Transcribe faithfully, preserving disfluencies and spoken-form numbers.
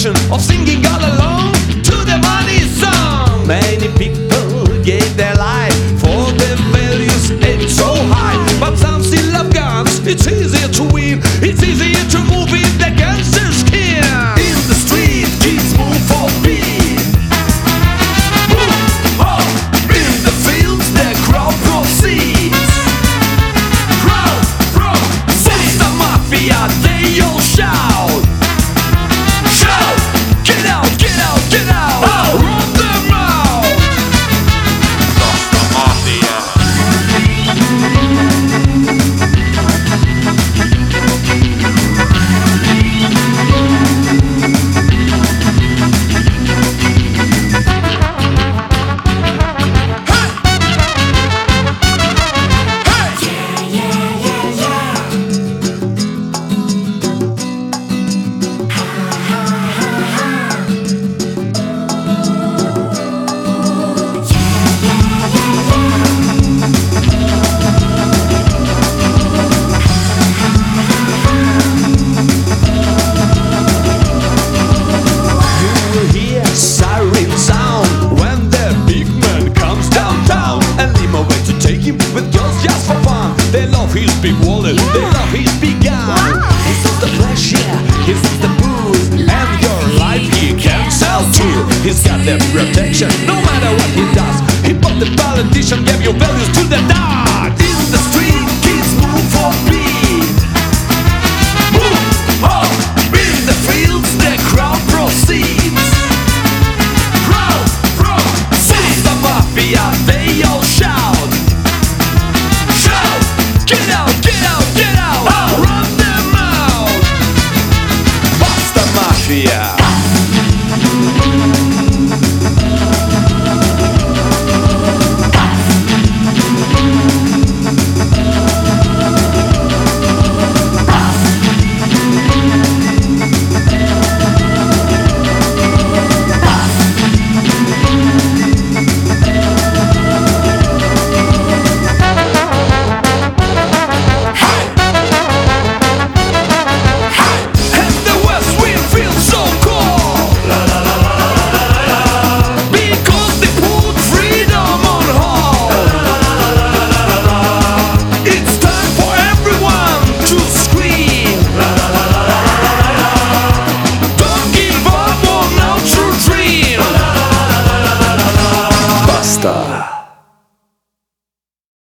passion of singing all along to the money song. Many people gave their life for their values aimed so high, but some still love guns. It's easier to win, it's easier to move in the gangster skin. In the street, kids move for speed. Move up in the fields, the crowd proceeds. Crowd, crowd, since the mafia, they all shout. Shout, get out, get out, get out. Oh, run them out. That's the mafia. With girls just for fun. They love his big wallet, Yeah. they love his big gun. Wow. He sees the pleasure, he sees the booze, and your life he can sell too. He's got the protection, no matter what he does. He bought the politician, gave your values to the dog. In the street, kids move for speed. Move up in the fields, the crowd proceeds. Crowd, crowd, sees the mafia, they all shout. Get out!